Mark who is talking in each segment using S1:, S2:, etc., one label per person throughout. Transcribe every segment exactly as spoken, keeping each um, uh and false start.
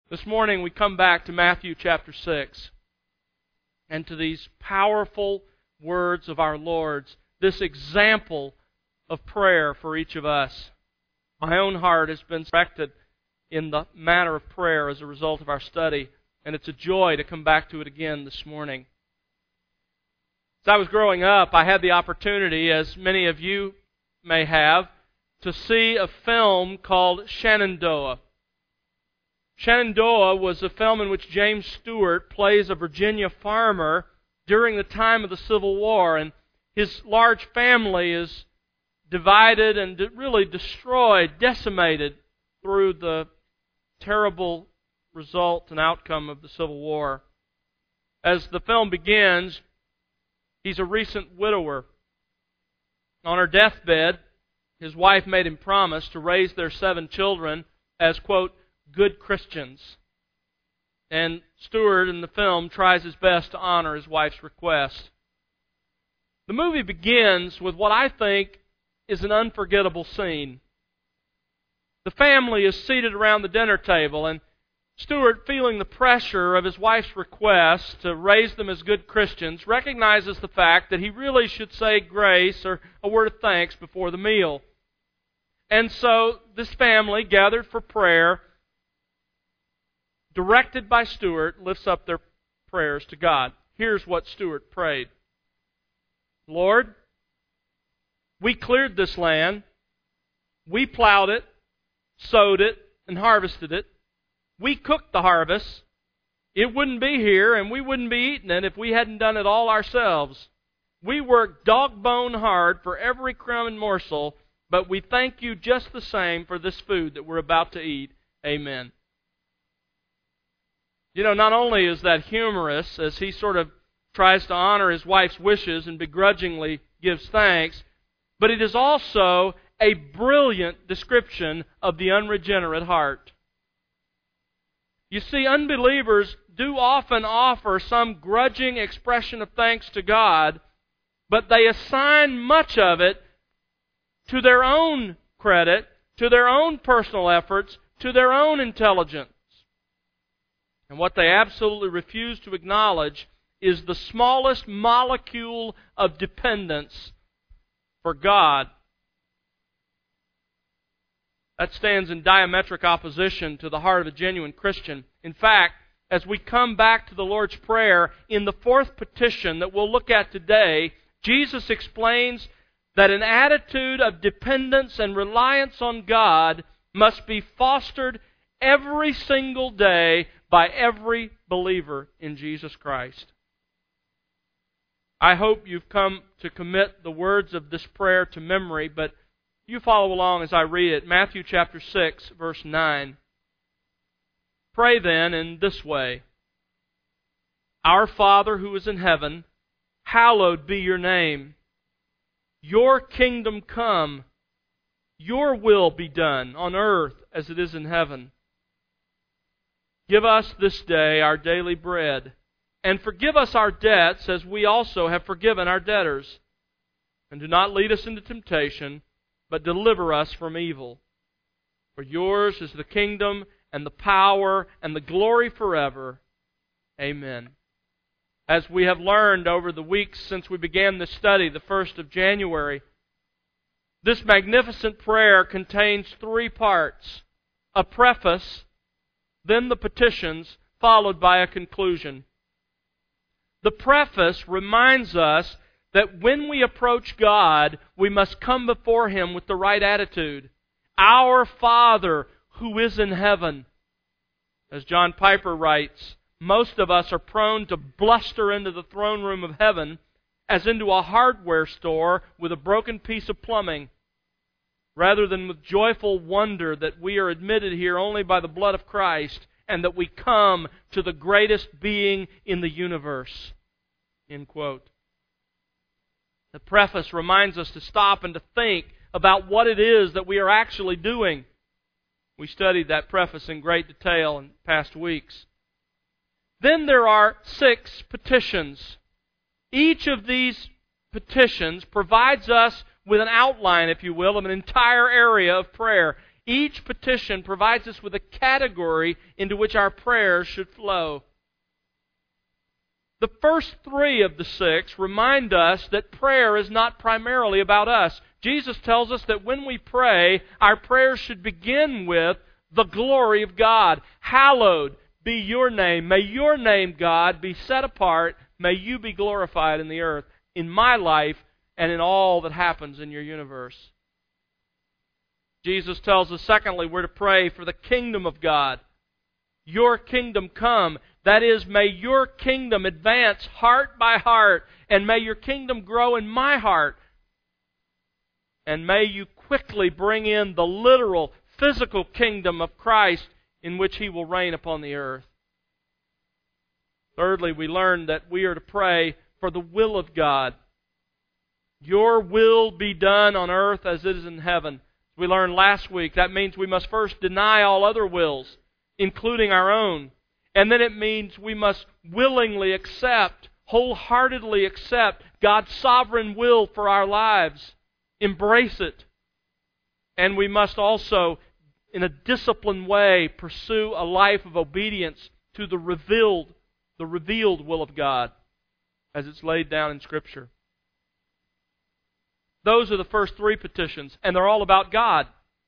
S1: This morning we come back to Matthew chapter six and to these powerful words of our Lord's, this example of prayer for each of us. My own heart has been directed in the matter of prayer as a result of our study, and it's a joy to come back to it again this morning. As I was growing up, I had the opportunity, as many of you may have, to see a film called Shenandoah. Shenandoah was a film in which James Stewart plays a Virginia farmer during the time of the Civil War, and his large family is divided and really destroyed, decimated through the terrible result and outcome of the Civil War. As the film begins, he's a recent widower. On her deathbed, his wife made him promise to raise their seven children as, quote, good Christians. And Stewart in the film tries his best to honor his wife's request. The movie begins with what I think is an unforgettable scene. The family is seated around the dinner table, and Stewart, feeling the pressure of his wife's request to raise them as good Christians, recognizes the fact that he really should say grace or a word of thanks before the meal. And so this family, gathered for prayer, directed by Stewart, lifts up their prayers to God. Here's what Stewart prayed. Lord, we cleared this land, we plowed it, sowed it, and harvested it. We cooked the harvest. It wouldn't be here, and we wouldn't be eating it if we hadn't done it all ourselves. We worked dog-bone hard for every crumb and morsel, but we thank you just the same for this food that we're about to eat. Amen. You know, not only is that humorous as he sort of tries to honor his wife's wishes and begrudgingly gives thanks, but it is also a brilliant description of the unregenerate heart. You see, unbelievers do often offer some grudging expression of thanks to God, but they assign much of it to their own credit, to their own personal efforts, to their own intelligence. And what they absolutely refuse to acknowledge is the smallest molecule of dependence for God. That stands in diametric opposition to the heart of a genuine Christian. In fact, as we come back to the Lord's Prayer, in the fourth petition that we'll look at today, Jesus explains that an attitude of dependence and reliance on God must be fostered every single day by every believer in Jesus Christ. I hope you've come to commit the words of this prayer to memory, but you follow along as I read it. Matthew chapter six, verse nine. Pray then in this way. Our Father who is in heaven, hallowed be your name. Your kingdom come. Your will be done on earth as it is in heaven. Give us this day our daily bread, and forgive us our debts as we also have forgiven our debtors. And do not lead us into temptation, but deliver us from evil. For yours is the kingdom and the power and the glory forever. Amen. As we have learned over the weeks since we began this study, the first of January, this magnificent prayer contains three parts: a preface, then the petitions, followed by a conclusion. The preface reminds us that when we approach God, we must come before Him with the right attitude. Our Father who is in heaven. As John Piper writes, most of us are prone to bluster into the throne room of heaven as into a hardware store with a broken piece of plumbing, rather than with joyful wonder that we are admitted here only by the blood of Christ and that we come to the greatest being in the universe. End quote. The preface reminds us to stop and to think about what it is that we are actually doing. We studied that preface in great detail in past weeks. Then there are six petitions. Each of these petitions provides us with an outline, if you will, of an entire area of prayer. Each petition provides us with a category into which our prayers should flow. The first three of the six remind us that prayer is not primarily about us. Jesus tells us that when we pray, our prayers should begin with the glory of God. Hallowed be your name. May your name, God, be set apart. May you be glorified in the earth, in my life, and in all that happens in your universe. Jesus tells us, secondly, we're to pray for the kingdom of God. Your kingdom come. That is, may your kingdom advance heart by heart, and may your kingdom grow in my heart. And may you quickly bring in the literal, physical kingdom of Christ in which He will reign upon the earth. Thirdly, we learn that we are to pray for the will of God. Your will be done on earth as it is in heaven. We learned last week that means we must first deny all other wills, including our own. And then it means we must willingly accept, wholeheartedly accept God's sovereign will for our lives. Embrace it. And we must also, in a disciplined way, pursue a life of obedience to the revealed, the revealed will of God as it's laid down in Scripture. Those are the first three petitions, and they're all about God.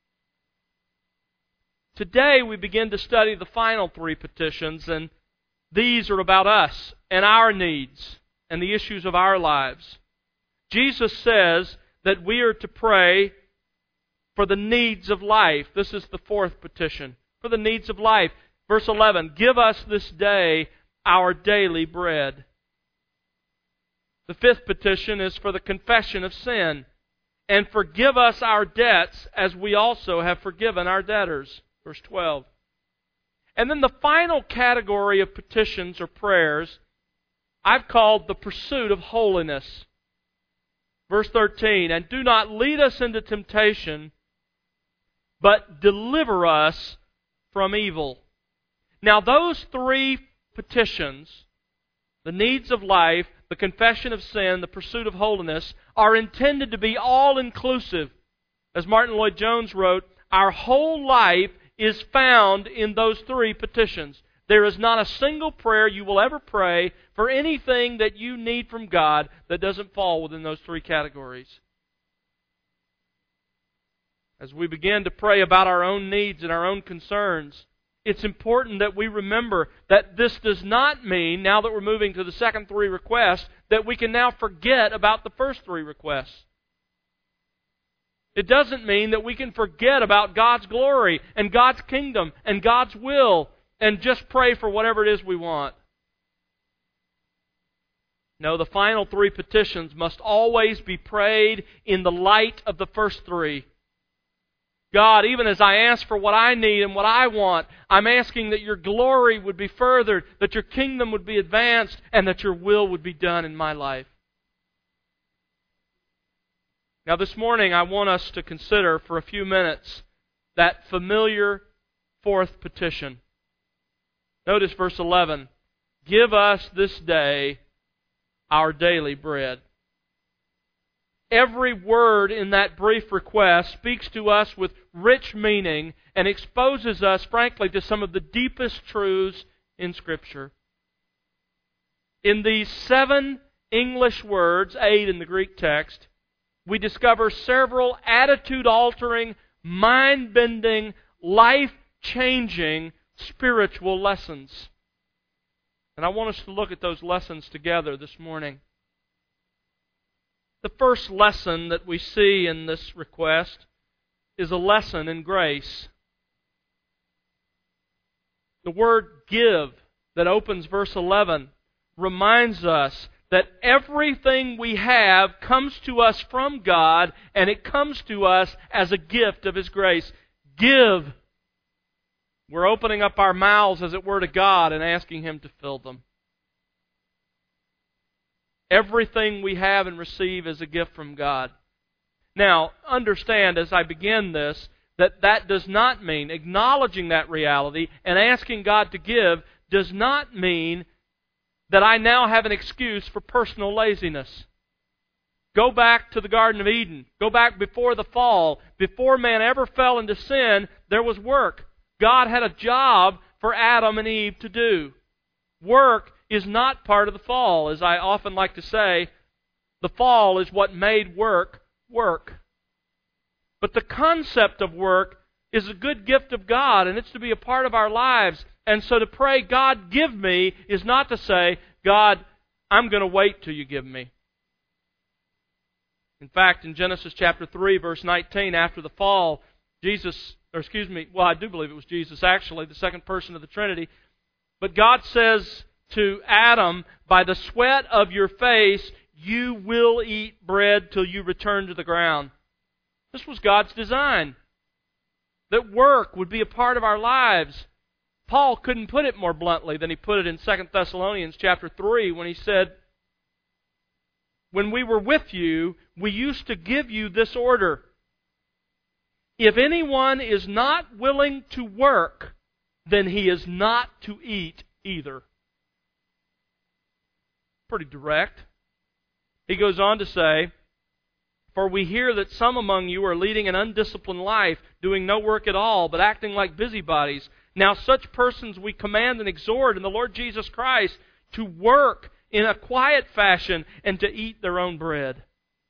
S1: Today we begin to study the final three petitions, and these are about us and our needs and the issues of our lives. Jesus says that we are to pray for the needs of life. This is the fourth petition, for the needs of life. Verse eleven, give us this day our daily bread. The fifth petition is for the confession of sin. And forgive us our debts as we also have forgiven our debtors. Verse twelve. And then the final category of petitions or prayers I've called the pursuit of holiness. Verse thirteen, and do not lead us into temptation, but deliver us from evil. Now those three petitions, the needs of life, the confession of sin, the pursuit of holiness, are intended to be all-inclusive. As Martin Lloyd-Jones wrote, our whole life is found in those three petitions. There is not a single prayer you will ever pray for anything that you need from God that doesn't fall within those three categories. As we begin to pray about our own needs and our own concerns, it's important that we remember that this does not mean, now that we're moving to the second three requests, that we can now forget about the first three requests. It doesn't mean that we can forget about God's glory and God's kingdom and God's will and just pray for whatever it is we want. No, the final three petitions must always be prayed in the light of the first three. God, even as I ask for what I need and what I want, I'm asking that your glory would be furthered, that your kingdom would be advanced, and that your will would be done in my life. Now this morning I want us to consider for a few minutes that familiar fourth petition. Notice verse eleven. Give us this day our daily bread. Every word in that brief request speaks to us with rich meaning and exposes us, frankly, to some of the deepest truths in Scripture. In these seven English words, eight in the Greek text, we discover several attitude-altering, mind-bending, life-changing spiritual lessons. And I want us to look at those lessons together this morning. The first lesson that we see in this request is a lesson in grace. The word give that opens verse eleven reminds us that everything we have comes to us from God, and it comes to us as a gift of His grace. Give. We're opening up our mouths, as it were, to God and asking Him to fill them. Everything we have and receive is a gift from God. Now, understand as I begin this, that that does not mean, acknowledging that reality and asking God to give, does not mean that I now have an excuse for personal laziness. Go back to the Garden of Eden. Go back before the fall. Before man ever fell into sin, there was work. God had a job for Adam and Eve to do. Work is not part of the fall. As I often like to say, the fall is what made work work. But the concept of work is a good gift of God, and it's to be a part of our lives. And so to pray, God, give me, is not to say, God, I'm going to wait till you give me. In fact, in Genesis chapter three, verse nineteen, after the fall, Jesus, or excuse me, well, I do believe it was Jesus, actually, the second person of the Trinity. But God says to Adam, by the sweat of your face, you will eat bread till you return to the ground. This was God's design, that work would be a part of our lives. Paul couldn't put it more bluntly than he put it in Second Thessalonians chapter three when he said, when we were with you, we used to give you this order. If anyone is not willing to work, then he is not to eat either. Pretty direct. He goes on to say, for we hear that some among you are leading an undisciplined life, doing no work at all, but acting like busybodies. Now such persons we command and exhort in the Lord Jesus Christ to work in a quiet fashion and to eat their own bread.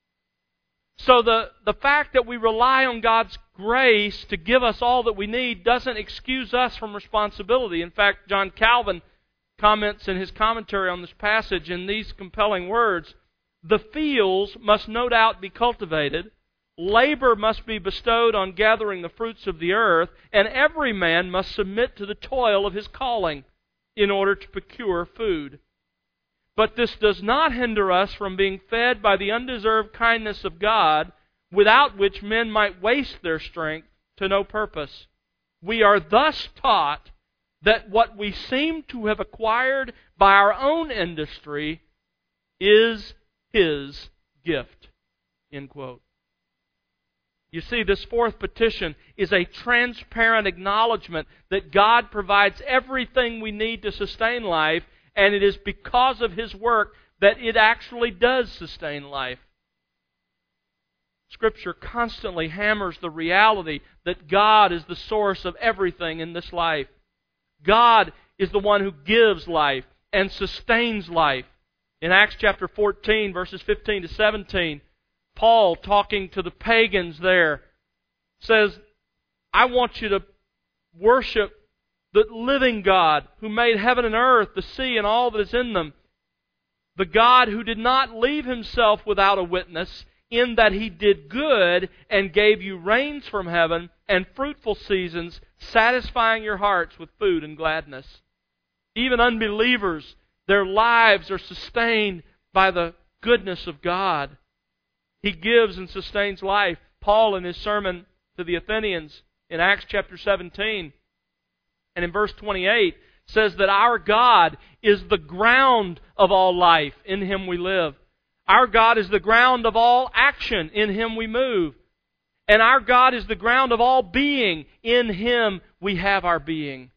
S1: So the, the fact that we rely on God's grace to give us all that we need doesn't excuse us from responsibility. In fact, John Calvin comments in his commentary on this passage in these compelling words, the fields must no doubt be cultivated, labor must be bestowed on gathering the fruits of the earth, and every man must submit to the toil of his calling in order to procure food. But this does not hinder us from being fed by the undeserved kindness of God, without which men might waste their strength to no purpose. We are thus taught that what we seem to have acquired by our own industry is His gift. End quote. You see, this fourth petition is a transparent acknowledgement that God provides everything we need to sustain life, and it is because of His work that it actually does sustain life. Scripture constantly hammers the reality that God is the source of everything in this life. God is the one who gives life and sustains life. In Acts chapter fourteen, verses fifteen to seventeen, Paul, talking to the pagans there, says, I want you to worship the living God who made heaven and earth, the sea, and all that is in them. The God who did not leave Himself without a witness, in that He did good and gave you rains from heaven and fruitful seasons, satisfying your hearts with food and gladness. Even unbelievers, their lives are sustained by the goodness of God. He gives and sustains life. Paul, in his sermon to the Athenians in Acts chapter seventeen, and in verse twenty-eight, says that our God is the ground of all life. In Him we live. Our God is the ground of all action. In Him we move. And our God is the ground of all being. In Him we have our being.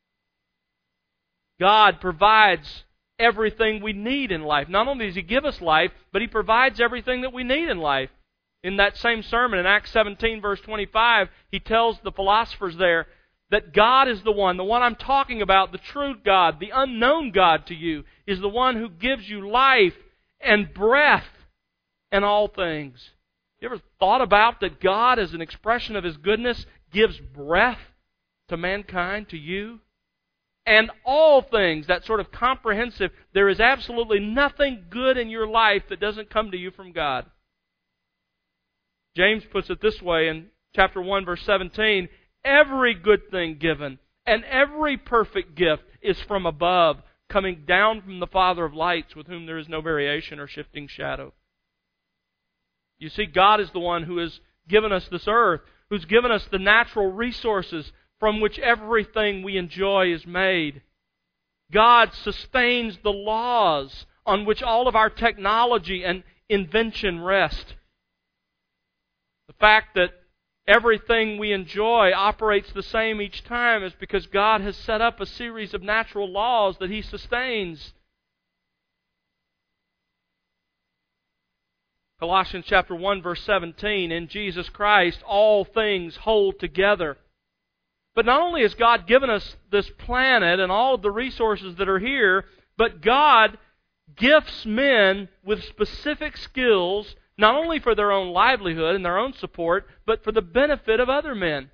S1: God provides everything we need in life. Not only does He give us life, but He provides everything that we need in life. In that same sermon, in Acts seventeen, verse twenty-five, he tells the philosophers there that God is the one, the one I'm talking about, the true God, the unknown God to you, is the one who gives you life and breath and all things. You ever thought about that God, as an expression of His goodness, gives breath to mankind, to you? And all things, that sort of comprehensive, there is absolutely nothing good in your life that doesn't come to you from God. James puts it this way in chapter one, verse seventeen, every good thing given and every perfect gift is from above, coming down from the Father of lights, with whom there is no variation or shifting shadow. You see, God is the one who has given us this earth, who's given us the natural resources from which everything we enjoy is made. God sustains the laws on which all of our technology and invention rest. The fact that everything we enjoy operates the same each time is because God has set up a series of natural laws that He sustains. Colossians chapter one, verse seventeen, in Jesus Christ all things hold together. But not only has God given us this planet and all of the resources that are here, but God gifts men with specific skills, not only for their own livelihood and their own support, but for the benefit of other men.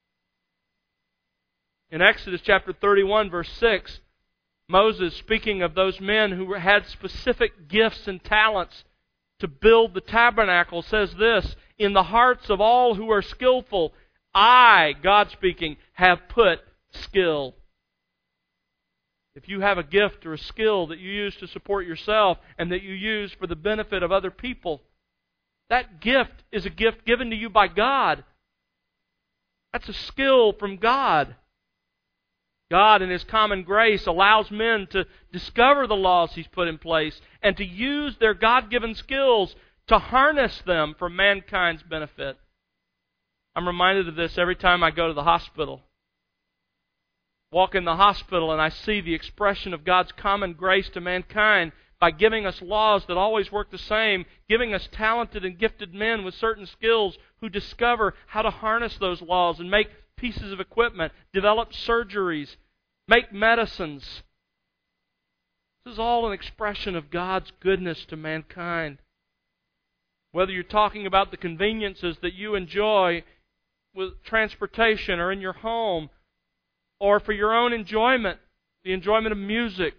S1: In Exodus chapter thirty-one, verse six, Moses, speaking of those men who had specific gifts and talents to build the tabernacle, says this, in the hearts of all who are skillful, I, God speaking, have put skill. If you have a gift or a skill that you use to support yourself and that you use for the benefit of other people, that gift is a gift given to you by God. That's a skill from God. God, in His common grace, allows men to discover the laws He's put in place and to use their God-given skills to harness them for mankind's benefit. I'm reminded of this every time I go to the hospital. Walk in the hospital and I see the expression of God's common grace to mankind by giving us laws that always work the same, giving us talented and gifted men with certain skills who discover how to harness those laws and make pieces of equipment, develop surgeries, make medicines. This is all an expression of God's goodness to mankind. Whether you're talking about the conveniences that you enjoy with transportation or in your home, or for your own enjoyment, the enjoyment of music,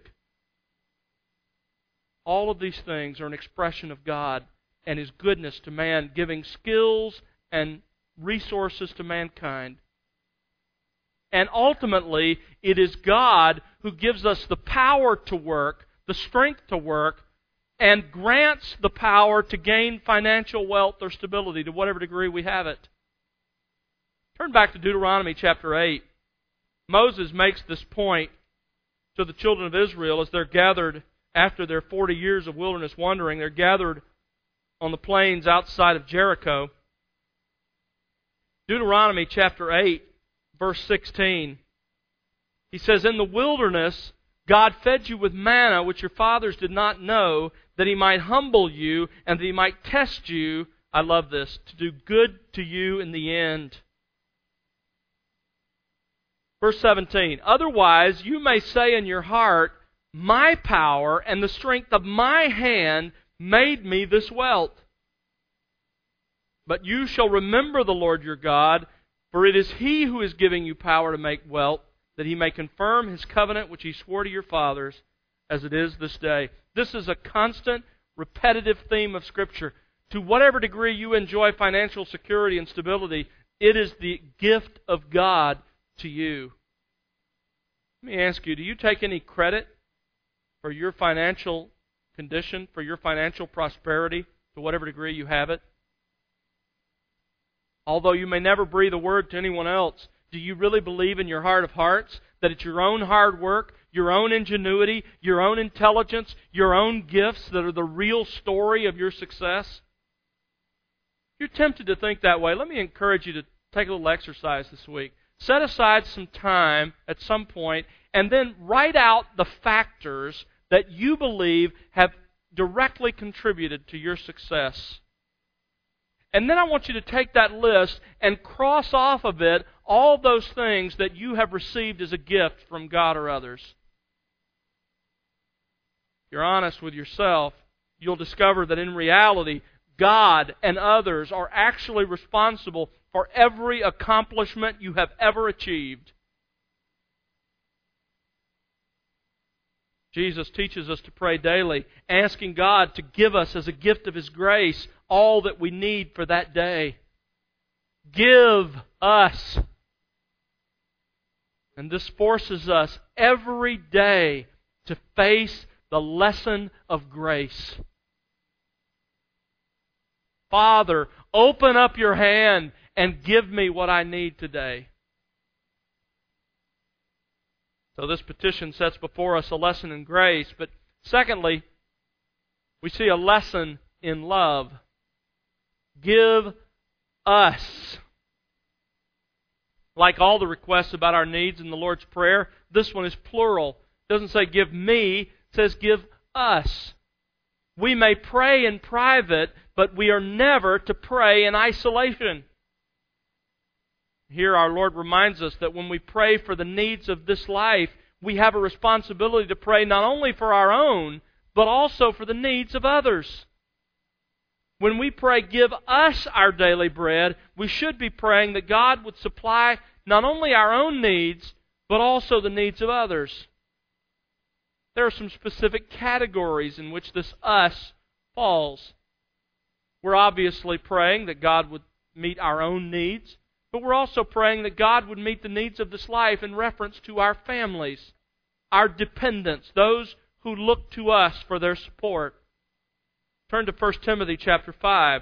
S1: all of these things are an expression of God and His goodness to man, giving skills and resources to mankind. And ultimately, it is God who gives us the power to work, the strength to work, and grants the power to gain financial wealth or stability to whatever degree we have it. Turn back to Deuteronomy chapter eight. Moses makes this point to the children of Israel as they're gathered after their forty years of wilderness wandering. They're gathered on the plains outside of Jericho. Deuteronomy chapter eight, verse sixteen. He says, in the wilderness, God fed you with manna, which your fathers did not know, that He might humble you and that He might test you, I love this, to do good to you in the end. Verse seventeen, otherwise you may say in your heart, my power and the strength of my hand made me this wealth. But you shall remember the Lord your God, for it is He who is giving you power to make wealth, that He may confirm His covenant which He swore to your fathers, as it is this day. This is a constant, repetitive theme of Scripture. To whatever degree you enjoy financial security and stability, it is the gift of God to you. Let me ask you, do you take any credit for your financial condition, for your financial prosperity, to whatever degree you have it? Although you may never breathe a word to anyone else, do you really believe in your heart of hearts that it's your own hard work, your own ingenuity, your own intelligence, your own gifts that are the real story of your success? If you're tempted to think that way, let me encourage you to take a little exercise this week. Set aside some time at some point and then write out the factors that you believe have directly contributed to your success. And then I want you to take that list and cross off of it all those things that you have received as a gift from God or others. If you're honest with yourself, you'll discover that in reality, God and others are actually responsible for every accomplishment you have ever achieved. Jesus teaches us to pray daily, asking God to give us as a gift of His grace all that we need for that day. Give us. And this forces us every day to face the lesson of grace. Father, open up your hand and give me what I need today. So this petition sets before us a lesson in grace. But secondly, we see a lesson in love. Give us. Like all the requests about our needs in the Lord's Prayer, this one is plural. It doesn't say give me, it says give us. We may pray in private, but we are never to pray in isolation. Here our Lord reminds us that when we pray for the needs of this life, we have a responsibility to pray not only for our own, but also for the needs of others. When we pray, give us our daily bread, we should be praying that God would supply not only our own needs, but also the needs of others. There are some specific categories in which this us falls. We're obviously praying that God would meet our own needs, but we're also praying that God would meet the needs of this life in reference to our families, our dependents, those who look to us for their support. Turn to First Timothy chapter five.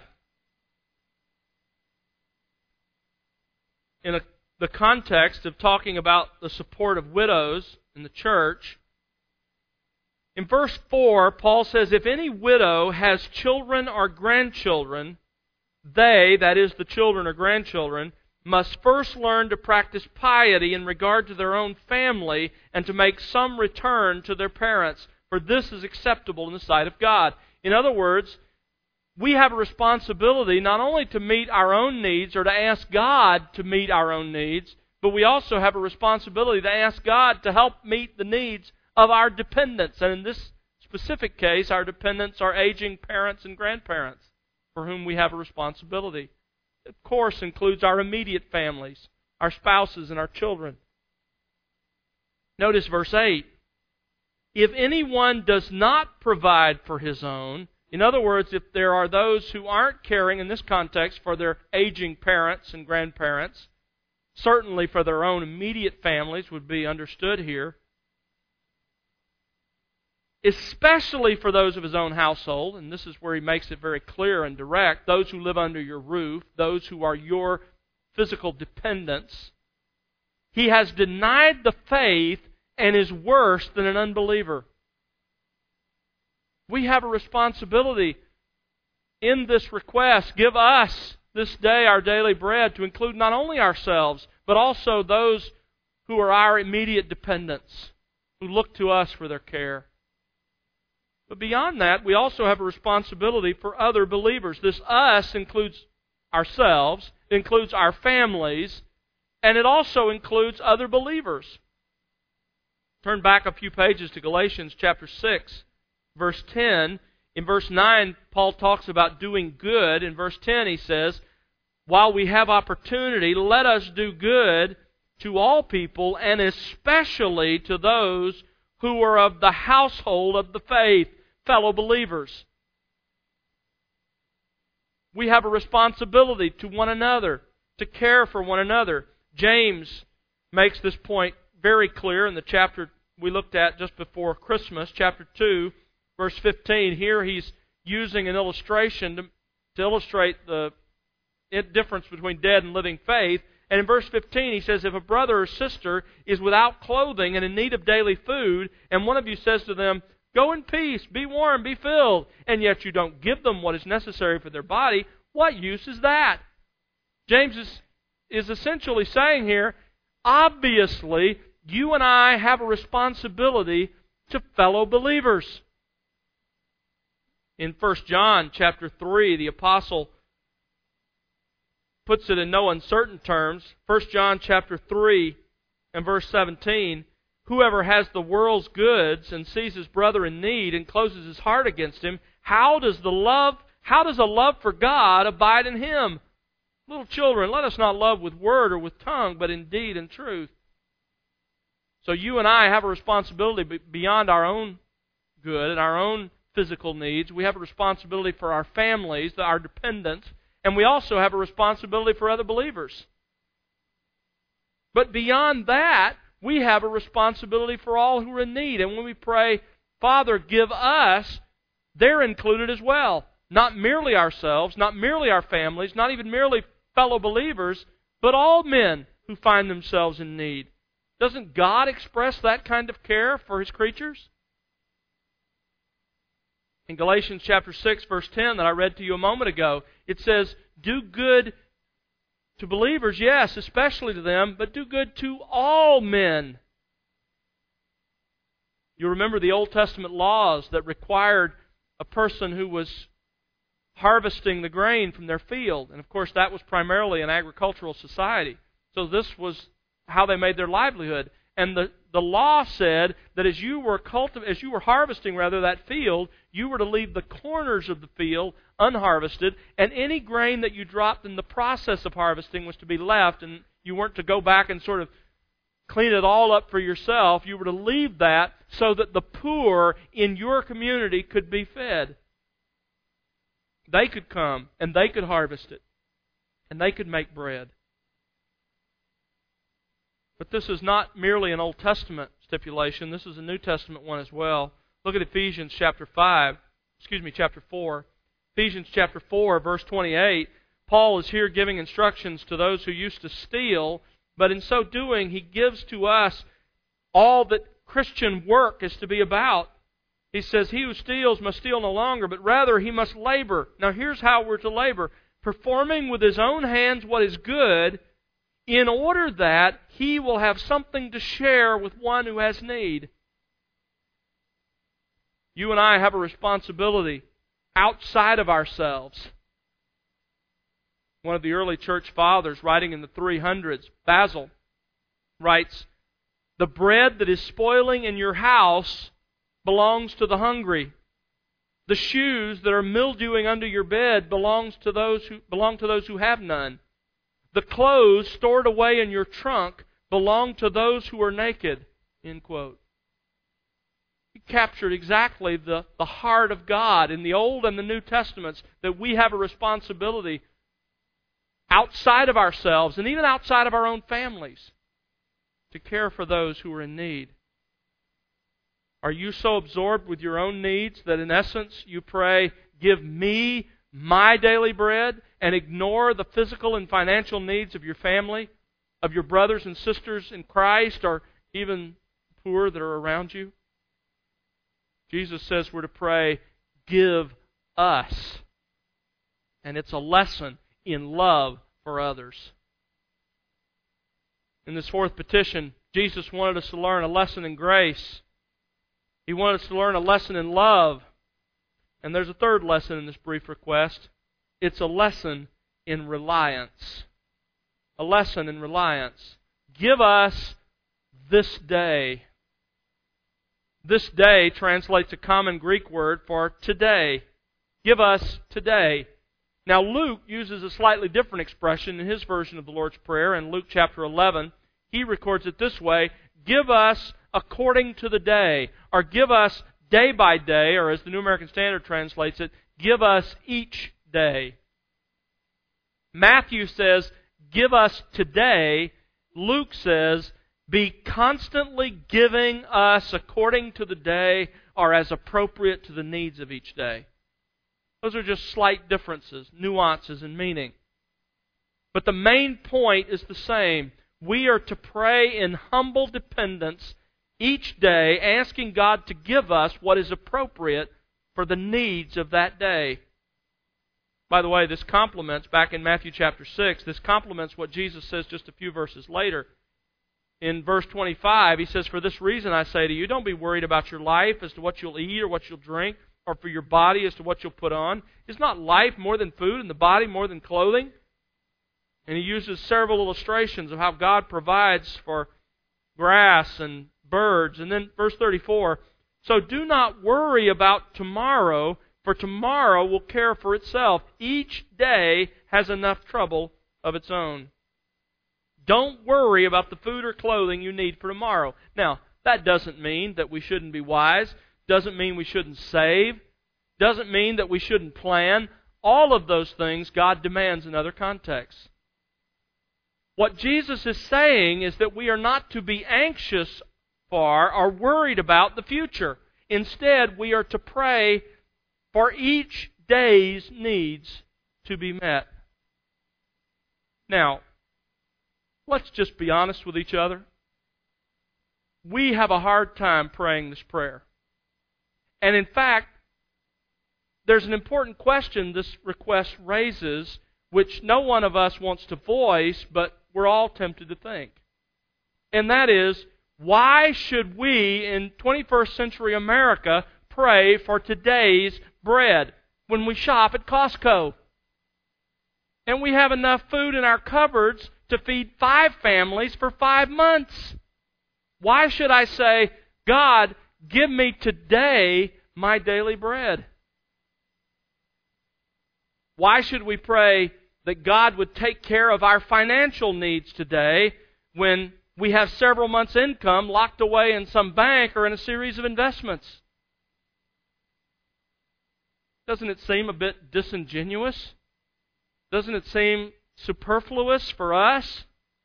S1: In a, the context of talking about the support of widows in the church, in verse four, Paul says, if any widow has children or grandchildren, they, that is the children or grandchildren, must first learn to practice piety in regard to their own family and to make some return to their parents, for this is acceptable in the sight of God. In other words, we have a responsibility not only to meet our own needs or to ask God to meet our own needs, but we also have a responsibility to ask God to help meet the needs of our dependents. And in this specific case, our dependents are aging parents and grandparents for whom we have a responsibility. It, of course, includes our immediate families, our spouses and our children. Notice verse eight. If anyone does not provide for his own, in other words, if there are those who aren't caring in this context for their aging parents and grandparents, certainly for their own immediate families would be understood here, especially for those of his own household, and this is where he makes it very clear and direct, those who live under your roof, those who are your physical dependents, he has denied the faith and is worse than an unbeliever. We have a responsibility in this request, give us this day our daily bread, to include not only ourselves, but also those who are our immediate dependents, who look to us for their care. But beyond that, we also have a responsibility for other believers. This us includes ourselves, it includes our families, and it also includes other believers. Turn back a few pages to Galatians chapter six, verse ten. In verse nine, Paul talks about doing good. In verse ten, he says, while we have opportunity, let us do good to all people, and especially to those who are of the household of the faith, fellow believers. We have a responsibility to one another, to care for one another. James makes this point very clear in the chapter we looked at just before Christmas, chapter two, verse fifteen. Here he's using an illustration to, to illustrate the difference between dead and living faith. And in verse fifteen he says, if a brother or sister is without clothing and in need of daily food, and one of you says to them, go in peace, be warm, be filled, and yet you don't give them what is necessary for their body, what use is that? James is, is essentially saying here, obviously, you and I have a responsibility to fellow believers. In First John chapter three, the apostle puts it in no uncertain terms. First John chapter three and verse seventeen, whoever has the world's goods and sees his brother in need and closes his heart against him, how does the love, how does a love for God abide in him? Little children, let us not love with word or with tongue, but in deed and truth. So you and I have a responsibility beyond our own good and our own physical needs. We have a responsibility for our families, our dependents, and we also have a responsibility for other believers. But beyond that, we have a responsibility for all who are in need. And when we pray, Father, give us, they're included as well. Not merely ourselves, not merely our families, not even merely fellow believers, but all men who find themselves in need. Doesn't God express that kind of care for His creatures? In Galatians chapter six, verse ten that I read to you a moment ago, it says, do good to believers, yes, especially to them, but do good to all men. You remember the Old Testament laws that required a person who was harvesting the grain from their field. And of course, that was primarily an agricultural society. So this was how they made their livelihood. And the, the law said that as you were cultiv- as you were harvesting rather that field, you were to leave the corners of the field unharvested, and any grain that you dropped in the process of harvesting was to be left, and you weren't to go back and sort of clean it all up for yourself. You were to leave that so that the poor in your community could be fed. They could come and they could harvest it, and they could make bread. But this is not merely an Old Testament stipulation. This is a New Testament one as well. Look at Ephesians chapter five, excuse me, chapter four. Ephesians chapter four, verse twenty-eight. Paul is here giving instructions to those who used to steal, but in so doing, he gives to us all that Christian work is to be about. He says, he who steals must steal no longer, but rather he must labor. Now here's how we're to labor. Performing with his own hands what is good, in order that he will have something to share with one who has need. You and I have a responsibility outside of ourselves. One of the early church fathers, writing in the three hundreds, Basil, writes, "The bread that is spoiling in your house belongs to the hungry. The shoes that are mildewing under your bed belongs to those who belong to those who have none. The clothes stored away in your trunk belong to those who are naked." End quote. He captured exactly the, the heart of God in the Old and the New Testaments, that we have a responsibility outside of ourselves and even outside of our own families to care for those who are in need. Are you so absorbed with your own needs that in essence you pray, "Give me my daily bread," and ignore the physical and financial needs of your family, of your brothers and sisters in Christ, or even poor that are around you? Jesus says we're to pray, "Give us." And it's a lesson in love for others. In this fourth petition, Jesus wanted us to learn a lesson in grace. He wanted us to learn a lesson in love. And there's a third lesson in this brief request. It's a lesson in reliance. A lesson in reliance. Give us this day. This day translates a common Greek word for today. Give us today. Now Luke uses a slightly different expression in his version of the Lord's Prayer. In Luke chapter eleven, he records it this way: "Give us according to the day," or "give us day by day," or as the New American Standard translates it, "give us each day." Matthew says, "Give us today." Luke says, "Be constantly giving us according to the day," or as appropriate to the needs of each day. Those are just slight differences, nuances in meaning. But the main point is the same. We are to pray in humble dependence each day, asking God to give us what is appropriate for the needs of that day. By the way, this complements, back in Matthew chapter six, this complements what Jesus says just a few verses later. In verse twenty-five, He says, "For this reason I say to you, don't be worried about your life as to what you'll eat or what you'll drink, or for your body as to what you'll put on. Is not life more than food, and the body more than clothing?" And He uses several illustrations of how God provides for grass and birds. And then verse thirty-four, "So do not worry about tomorrow, for tomorrow will care for itself. Each day has enough trouble of its own." Don't worry about the food or clothing you need for tomorrow. Now, that doesn't mean that we shouldn't be wise. Doesn't mean we shouldn't save. Doesn't mean that we shouldn't plan. All of those things God demands in other contexts. What Jesus is saying is that we are not to be anxious for or worried about the future. Instead, we are to pray for each day's needs to be met. Now, let's just be honest with each other. We have a hard time praying this prayer. And in fact, there's an important question this request raises, which no one of us wants to voice, but we're all tempted to think. And that is, why should we in twenty-first century America pray for today's bread when we shop at Costco. And we have enough food in our cupboards to feed five families for five months. Why should I say, God, give me today my daily bread? Why should we pray that God would take care of our financial needs today when we have several months' income locked away in some bank or in a series of investments? Doesn't it seem a bit disingenuous? Doesn't it seem superfluous for us?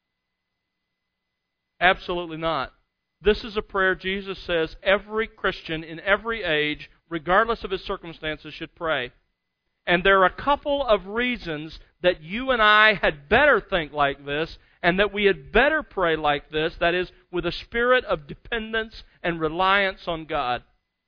S1: Absolutely not. This is a prayer Jesus says every Christian in every age, regardless of his circumstances, should pray. And there are a couple of reasons that you and I had better think like this, and that we had better pray like this, that is, with a spirit of dependence and reliance on God.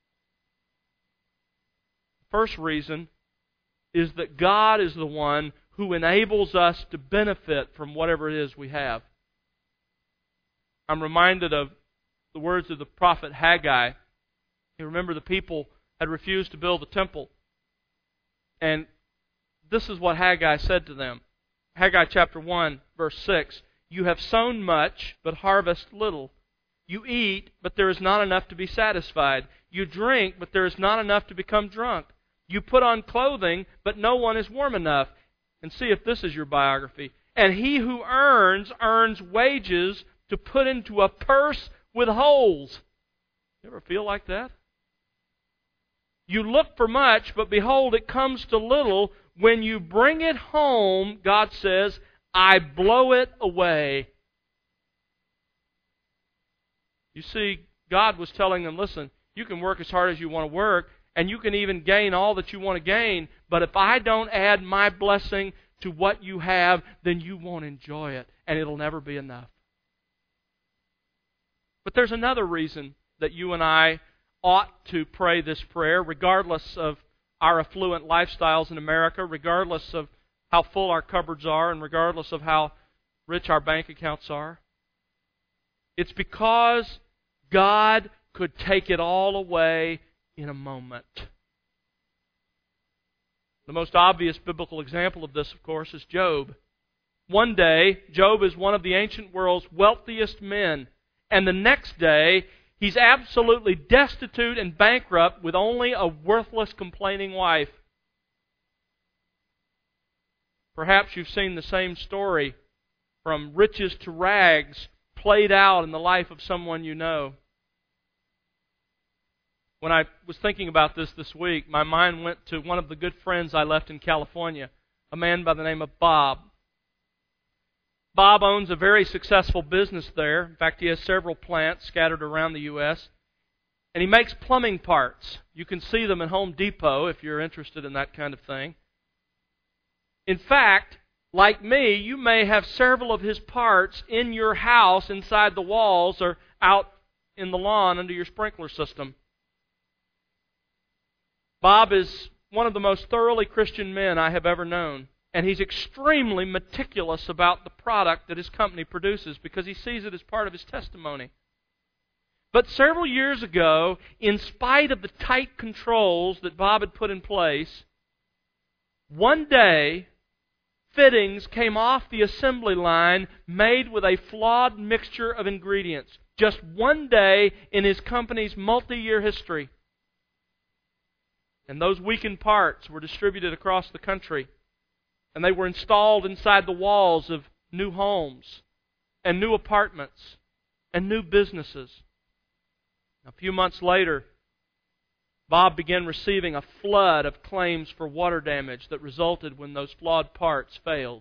S1: First reason is that God is the one who enables us to benefit from whatever it is we have. I'm reminded of the words of the prophet Haggai. You remember the people had refused to build the temple. And this is what Haggai said to them. Haggai chapter one, verse six. You have sown much, but harvest little. You eat, but there is not enough to be satisfied. You drink, but there is not enough to become drunk. You put on clothing, but no one is warm enough. And see if this is your biography. And he who earns, earns wages to put into a purse with holes. You ever feel like that? You look for much, but behold, it comes to little. When you bring it home, God says, I blow it away. You see, God was telling them, listen, you can work as hard as you want to work, and you can even gain all that you want to gain, but if I don't add my blessing to what you have, then you won't enjoy it, and it'll never be enough. But there's another reason that you and I ought to pray this prayer, regardless of our affluent lifestyles in America, regardless of how full our cupboards are, and regardless of how rich our bank accounts are. It's because God could take it all away in a moment. The most obvious biblical example of this, of course, is Job. One day, Job is one of the ancient world's wealthiest men, and the next day, he's absolutely destitute and bankrupt with only a worthless, complaining wife. Perhaps you've seen the same story from riches to rags played out in the life of someone you know. When I was thinking about this this week, my mind went to one of the good friends I left in California, a man by the name of Bob. Bob owns a very successful business there. In fact, he has several plants scattered around the U S And he makes plumbing parts. You can see them at Home Depot if you're interested in that kind of thing. In fact, like me, you may have several of his parts in your house, inside the walls, or out in the lawn under your sprinkler system. Bob is one of the most thoroughly Christian men I have ever known. And he's extremely meticulous about the product that his company produces because he sees it as part of his testimony. But several years ago, in spite of the tight controls that Bob had put in place, one day, fittings came off the assembly line made with a flawed mixture of ingredients. Just one day in his company's multi-year history. And those weakened parts were distributed across the country. And they were installed inside the walls of new homes and new apartments and new businesses. A few months later, Bob began receiving a flood of claims for water damage that resulted when those flawed parts failed.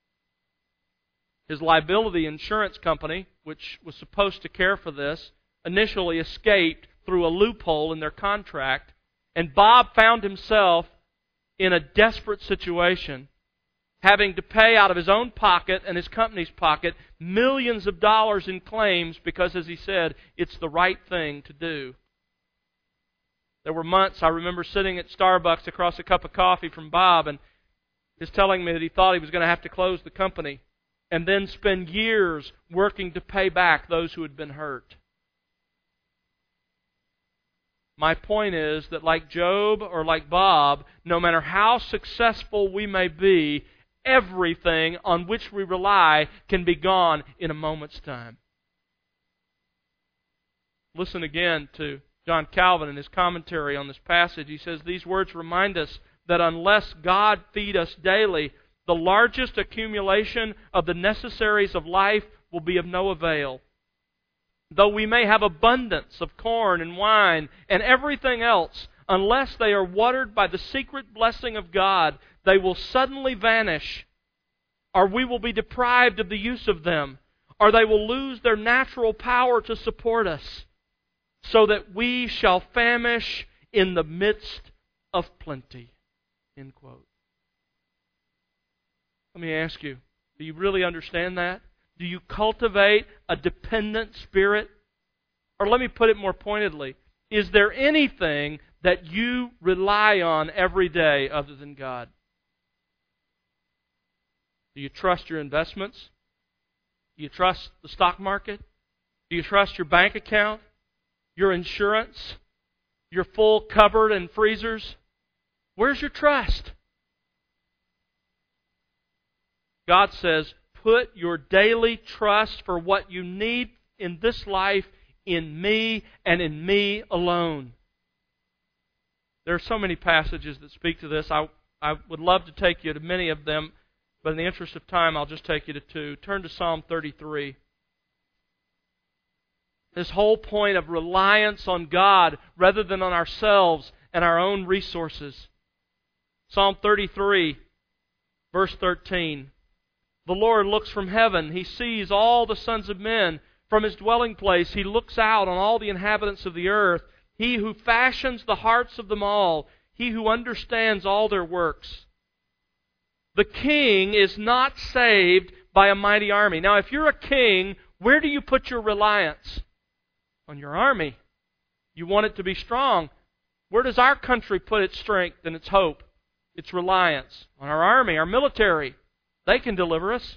S1: His liability insurance company, which was supposed to care for this, initially escaped through a loophole in their contract, and Bob found himself in a desperate situation, having to pay out of his own pocket and his company's pocket millions of dollars in claims because, as he said, it's the right thing to do. There were months, I remember sitting at Starbucks across a cup of coffee from Bob, and he's telling me that he thought he was going to have to close the company and then spend years working to pay back those who had been hurt. My point is that like Job or like Bob, no matter how successful we may be, everything on which we rely can be gone in a moment's time. Listen again to John Calvin in his commentary on this passage. He says, these words remind us that unless God feed us daily, the largest accumulation of the necessaries of life will be of no avail. Though we may have abundance of corn and wine and everything else, unless they are watered by the secret blessing of God, they will suddenly vanish, or we will be deprived of the use of them, or they will lose their natural power to support us, so that we shall famish in the midst of plenty. End quote. Let me ask you, do you really understand that? Do you cultivate a dependent spirit? Or let me put it more pointedly, is there anything that you rely on every day other than God? Do you trust your investments? Do you trust the stock market? Do you trust your bank account? Your insurance? Your full cupboard and freezers? Where's your trust? God says, put your daily trust for what you need in this life in me and in me alone. There are so many passages that speak to this. I, I would love to take you to many of them, but in the interest of time, I'll just take you to two. Turn to Psalm thirty-three. This whole point of reliance on God rather than on ourselves and our own resources. Psalm thirty-three, verse thirteen. The Lord looks from heaven. He sees all the sons of men. From His dwelling place, He looks out on all the inhabitants of the earth. He who fashions the hearts of them all. He who understands all their works. The king is not saved by a mighty army. Now, if you're a king, where do you put your reliance? On your army. You want it to be strong. Where does our country put its strength and its hope? Its reliance on our army, our military. They can deliver us.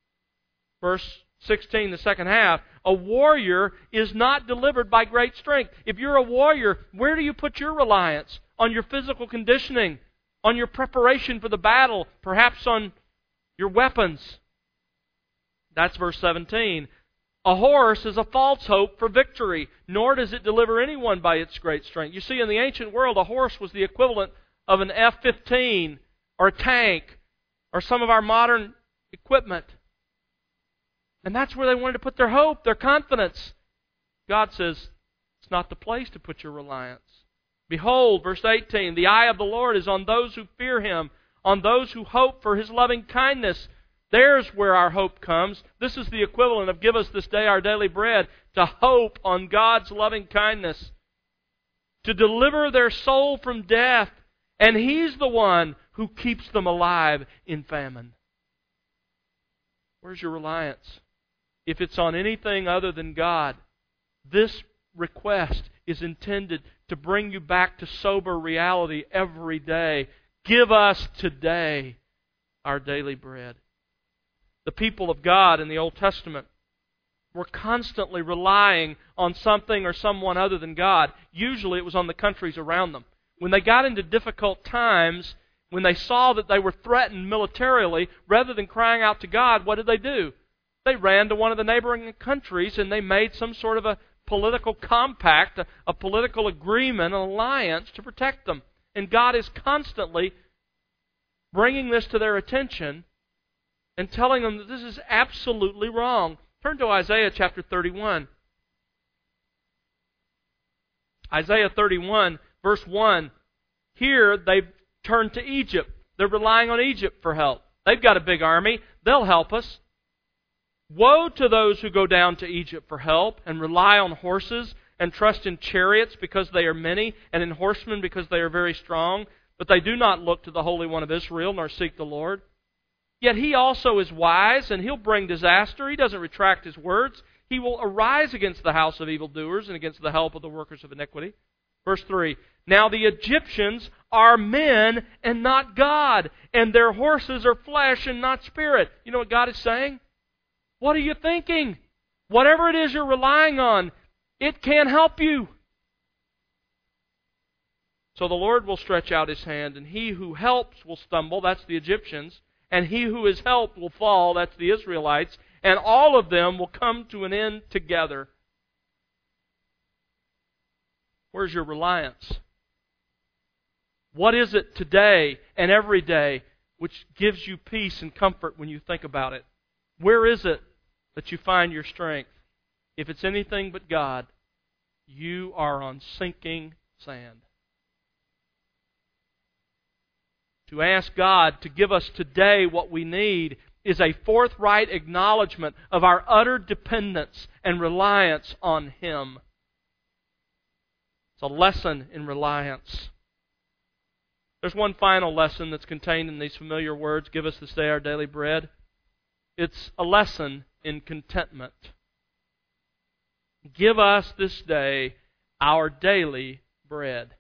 S1: Verse sixteen, the second half. A warrior is not delivered by great strength. If you're a warrior, where do you put your reliance? On your physical conditioning, on your preparation for the battle, perhaps on your weapons. That's verse seventeen. A horse is a false hope for victory, nor does it deliver anyone by its great strength. You see, in the ancient world, a horse was the equivalent of an F fifteen or a tank or some of our modern equipment. And that's where they wanted to put their hope, their confidence. God says, it's not the place to put your reliance. Behold, verse eighteen, the eye of the Lord is on those who fear Him, on those who hope for His loving kindness. There's where our hope comes. This is the equivalent of give us this day our daily bread, to hope on God's loving kindness, to deliver their soul from death. And He's the one who keeps them alive in famine. Where's your reliance? If it's on anything other than God, this request is intended to bring you back to sober reality every day. Give us today our daily bread. The people of God in the Old Testament were constantly relying on something or someone other than God. Usually it was on the countries around them. When they got into difficult times, when they saw that they were threatened militarily, rather than crying out to God, what did they do? They ran to one of the neighboring countries and they made some sort of a political compact, a, a political agreement, an alliance to protect them. And God is constantly bringing this to their attention and telling them that this is absolutely wrong. Turn to Isaiah chapter thirty-one. Isaiah thirty-one, verse one. Here they've turned to Egypt. They're relying on Egypt for help. They've got a big army. They'll help us. Woe to those who go down to Egypt for help and rely on horses and trust in chariots because they are many and in horsemen because they are very strong, but they do not look to the Holy One of Israel nor seek the Lord. Yet He also is wise, and He'll bring disaster. He doesn't retract His words. He will arise against the house of evildoers and against the help of the workers of iniquity. Verse three, now the Egyptians are men and not God, and their horses are flesh and not spirit. You know what God is saying? What are you thinking? Whatever it is you're relying on, it can't help you. So the Lord will stretch out His hand, and he who helps will stumble, that's the Egyptians, and he who is helped will fall, that's the Israelites, and all of them will come to an end together. Where's your reliance? What is it today and every day which gives you peace and comfort when you think about it? Where is it that you find your strength? If it's anything but God, you are on sinking sand. To ask God to give us today what we need is a forthright acknowledgement of our utter dependence and reliance on Him. It's a lesson in reliance. There's one final lesson that's contained in these familiar words, give us this day our daily bread. It's a lesson in contentment. Give us this day our daily bread.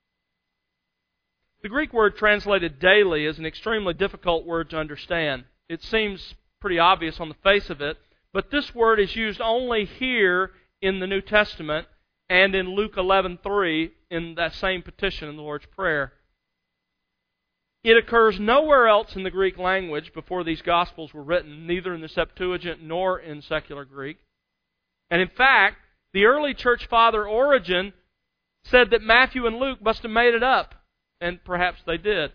S1: The Greek word translated daily is an extremely difficult word to understand. It seems pretty obvious on the face of it, but this word is used only here in the New Testament and in Luke eleven three in that same petition in the Lord's Prayer. It occurs nowhere else in the Greek language before these Gospels were written, neither in the Septuagint nor in secular Greek. And in fact, the early church father Origen said that Matthew and Luke must have made it up. And perhaps they did.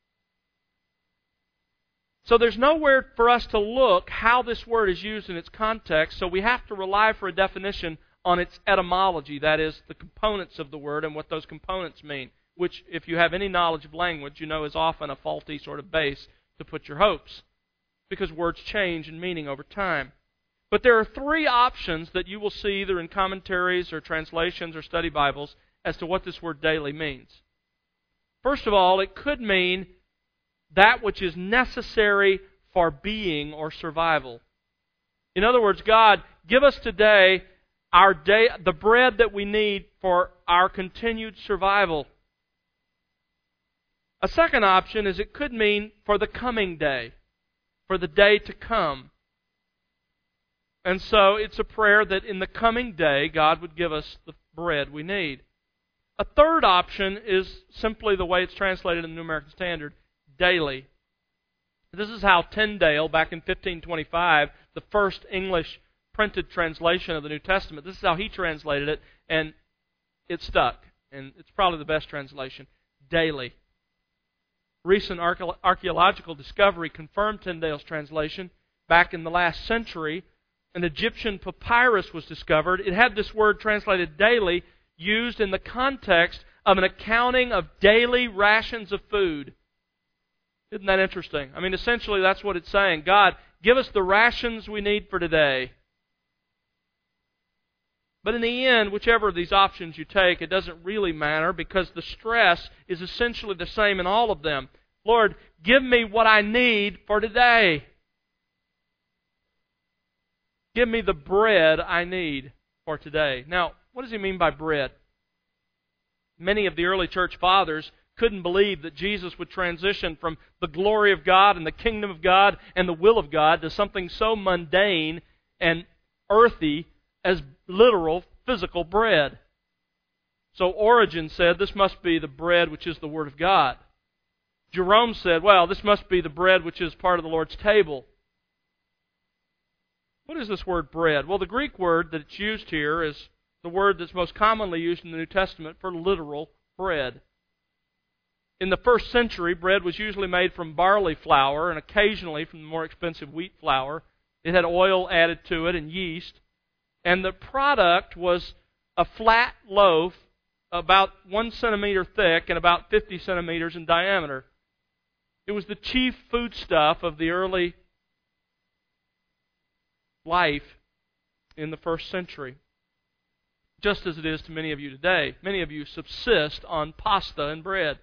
S1: So there's nowhere for us to look how this word is used in its context, so we have to rely for a definition on its etymology, that is, the components of the word and what those components mean, which, if you have any knowledge of language, you know is often a faulty sort of base to put your hopes, because words change in meaning over time. But there are three options that you will see either in commentaries or translations or study Bibles as to what this word daily means. First of all, it could mean that which is necessary for being or survival. In other words, God, give us today our day, the bread that we need for our continued survival. A second option is it could mean for the coming day, for the day to come. And so it's a prayer that in the coming day, God would give us the bread we need. A third option is simply the way it's translated in the New American Standard, daily. This is how Tyndale, back in fifteen twenty-five, the first English printed translation of the New Testament, this is how he translated it, and it stuck. And it's probably the best translation, daily. Recent archaeological discovery confirmed Tyndale's translation. Back in the last century, an Egyptian papyrus was discovered. It had this word translated daily, used in the context of an accounting of daily rations of food. Isn't that interesting? I mean, essentially that's what it's saying. God, give us the rations we need for today. But in the end, whichever of these options you take, it doesn't really matter because the stress is essentially the same in all of them. Lord, give me what I need for today. Give me the bread I need for today. Now, what does he mean by bread? Many of the early church fathers couldn't believe that Jesus would transition from the glory of God and the kingdom of God and the will of God to something so mundane and earthy as literal physical bread. So Origen said this must be the bread which is the Word of God. Jerome said, well, this must be the bread which is part of the Lord's table. What is this word bread? Well, the Greek word that it's used here is the word that's most commonly used in the New Testament for literal bread. In the first century, bread was usually made from barley flour and occasionally from the more expensive wheat flour. It had oil added to it and yeast. And the product was a flat loaf about one centimeter thick and about fifty centimeters in diameter. It was the chief foodstuff of the early life in the first century. Just as it is to many of you today. Many of you subsist on pasta and bread.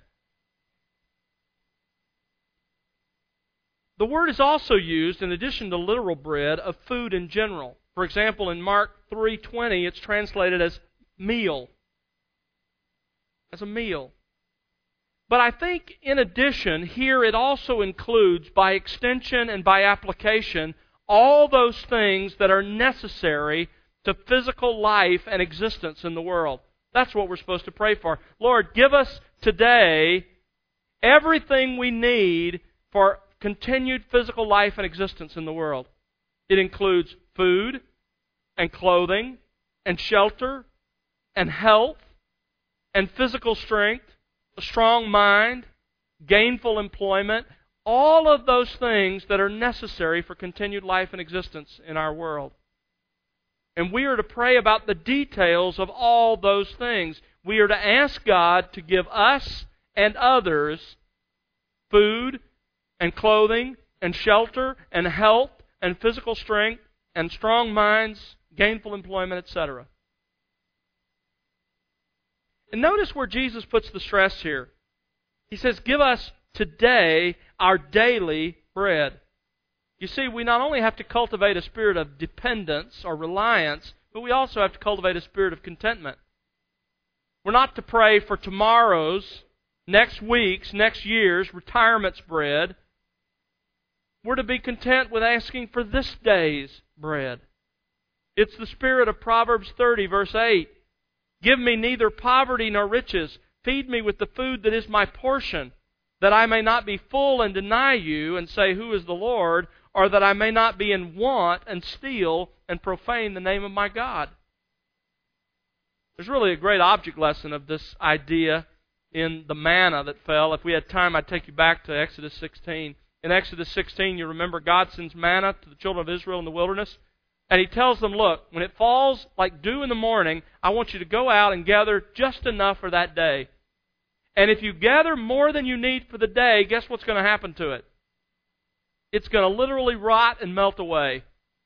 S1: The word is also used, in addition to literal bread, of food in general. For example, in Mark three twenty, it's translated as meal. As a meal. But I think, in addition, here it also includes, by extension and by application, all those things that are necessary to physical life and existence in the world. That's what we're supposed to pray for. Lord, give us today everything we need for continued physical life and existence in the world. It includes food and clothing and shelter and health and physical strength, a strong mind, gainful employment, all of those things that are necessary for continued life and existence in our world. And we are to pray about the details of all those things. We are to ask God to give us and others food and clothing and shelter and health and physical strength and strong minds, gainful employment, et cetera. And notice where Jesus puts the stress here. He says, give us today our daily bread. You see, we not only have to cultivate a spirit of dependence or reliance, but we also have to cultivate a spirit of contentment. We're not to pray for tomorrow's, next week's, next year's retirement's bread. We're to be content with asking for this day's bread. It's the spirit of Proverbs thirty, verse eight. Give me neither poverty nor riches. Feed me with the food that is my portion, that I may not be full and deny you and say, who is the Lord? Or that I may not be in want and steal and profane the name of my God. There's really a great object lesson of this idea in the manna that fell. If we had time, I'd take you back to Exodus sixteen. In Exodus sixteen, you remember God sends manna to the children of Israel in the wilderness. And He tells them, look, when it falls like dew in the morning, I want you to go out and gather just enough for that day. And if you gather more than you need for the day, guess what's going to happen to it? It's going to literally rot and melt away.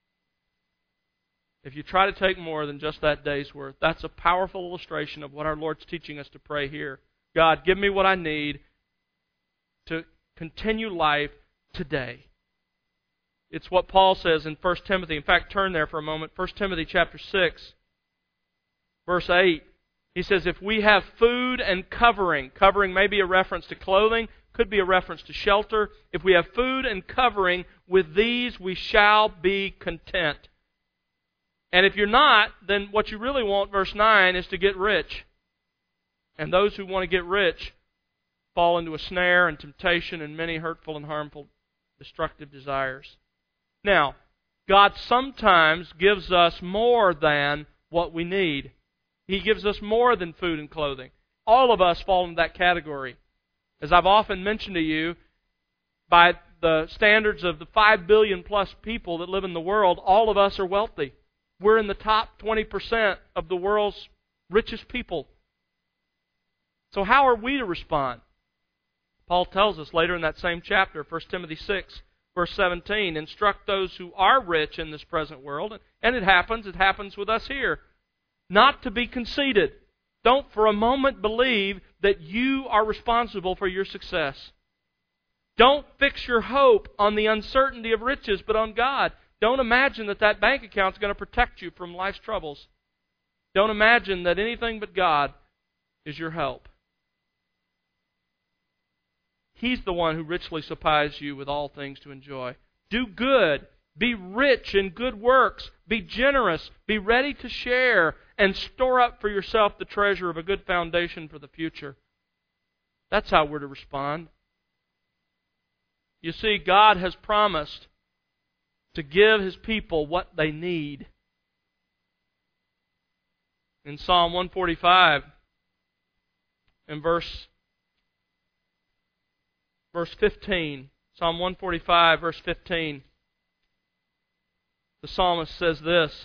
S1: If you try to take more than just that day's worth. That's a powerful illustration of what our Lord's teaching us to pray here. God, give me what I need to continue life today. It's what Paul says in First Timothy. In fact, turn there for a moment. First Timothy chapter six, verse eight. He says, if we have food and covering, covering may be a reference to clothing, could be a reference to shelter. If we have food and covering, with these we shall be content. And if you're not, then what you really want, verse nine, is to get rich. And those who want to get rich fall into a snare and temptation and many hurtful and harmful, destructive desires. Now, God sometimes gives us more than what we need. He gives us more than food and clothing. All of us fall into that category. As I've often mentioned to you, by the standards of the five billion plus people that live in the world, all of us are wealthy. We're in the top twenty percent of the world's richest people. So how are we to respond? Paul tells us later in that same chapter, First Timothy six, verse seventeen, instruct those who are rich in this present world, and it happens, it happens with us here, not to be conceited. Don't for a moment believe that you are responsible for your success. Don't fix your hope on the uncertainty of riches, but on God. Don't imagine that that bank account is going to protect you from life's troubles. Don't imagine that anything but God is your help. He's the one who richly supplies you with all things to enjoy. Do good. Be rich in good works. Be generous. Be ready to share. And store up for yourself the treasure of a good foundation for the future. That's how we're to respond. You see, God has promised to give His people what they need. In Psalm one forty-five, in verse, verse fifteen, Psalm one forty-five, verse fifteen, the psalmist says this,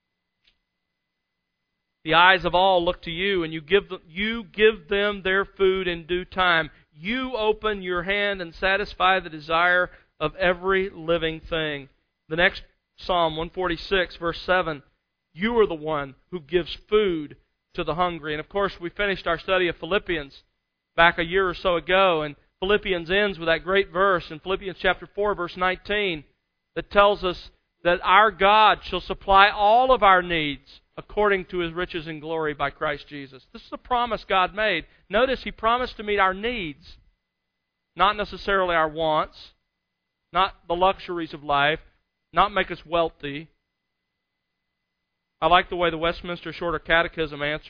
S1: the eyes of all look to you, and you give them, you give them their food in due time. You open your hand and satisfy the desire of every living thing. The next Psalm, one forty-six, verse seven, you are the one who gives food to the hungry. And of course, we finished our study of Philippians back a year or so ago, and Philippians ends with that great verse in Philippians chapter four, verse nineteen, that tells us that our God shall supply all of our needs according to His riches and glory by Christ Jesus. This is the promise God made. Notice He promised to meet our needs, not necessarily our wants, not the luxuries of life, not make us wealthy. I like the way the Westminster Shorter Catechism answers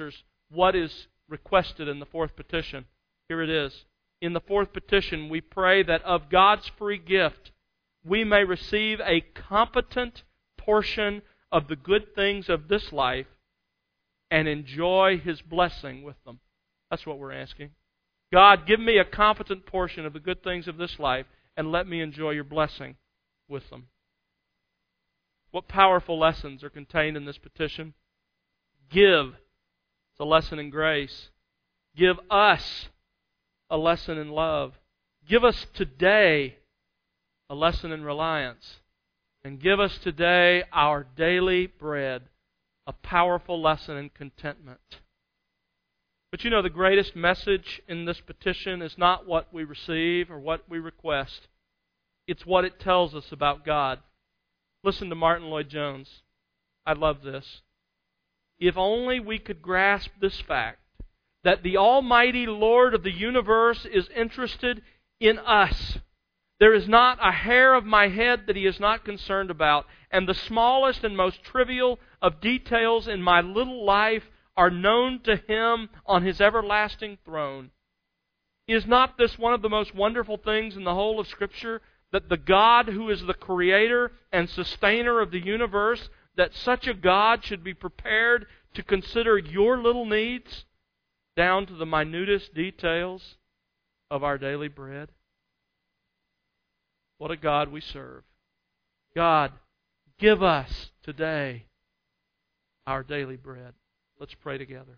S1: what is requested in the fourth petition. Here it is. In the fourth petition, we pray that of God's free gift, we may receive a competent portion of the good things of this life and enjoy His blessing with them. That's what we're asking. God, give me a competent portion of the good things of this life and let me enjoy Your blessing with them. What powerful lessons are contained in this petition? Give. It's a lesson in grace. Give us a lesson in love. Give us today a lesson in reliance. And give us today our daily bread, a powerful lesson in contentment. But you know, the greatest message in this petition is not what we receive or what we request. It's what it tells us about God. Listen to Martin Lloyd-Jones. I love this. If only we could grasp this fact, that the Almighty Lord of the universe is interested in us. There is not a hair of my head that He is not concerned about, and the smallest and most trivial of details in my little life are known to Him on His everlasting throne. Is not this one of the most wonderful things in the whole of Scripture? That the God who is the creator and sustainer of the universe, that such a God should be prepared to consider your little needs down to the minutest details of our daily bread? What a God we serve. God, give us today our daily bread. Let's pray together.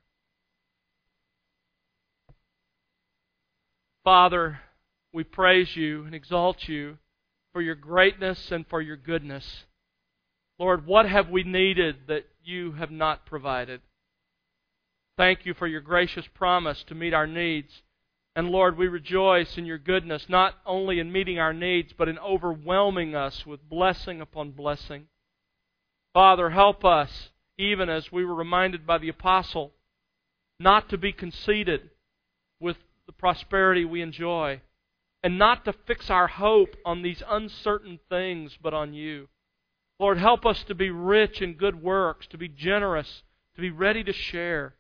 S1: Father, we praise You and exalt You for Your greatness and for Your goodness. Lord, what have we needed that You have not provided? Thank You for Your gracious promise to meet our needs. And Lord, we rejoice in Your goodness, not only in meeting our needs, but in overwhelming us with blessing upon blessing. Father, help us, even as we were reminded by the apostle, not to be conceited with the prosperity we enjoy, and not to fix our hope on these uncertain things, but on You. Lord, help us to be rich in good works, to be generous, to be ready to share,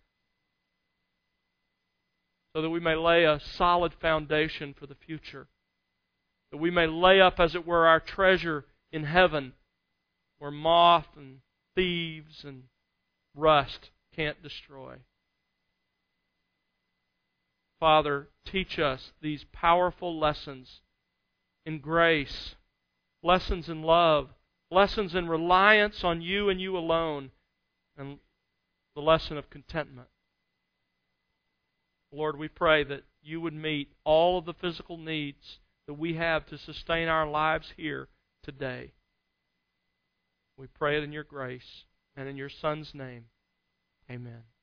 S1: so that we may lay a solid foundation for the future. That we may lay up, as it were, our treasure in heaven, where moth and thieves and rust can't destroy. Father, teach us these powerful lessons in grace, lessons in love, lessons in reliance on You and You alone, and the lesson of contentment. Lord, we pray that You would meet all of the physical needs that we have to sustain our lives here today. We pray it in Your grace and in Your Son's name. Amen.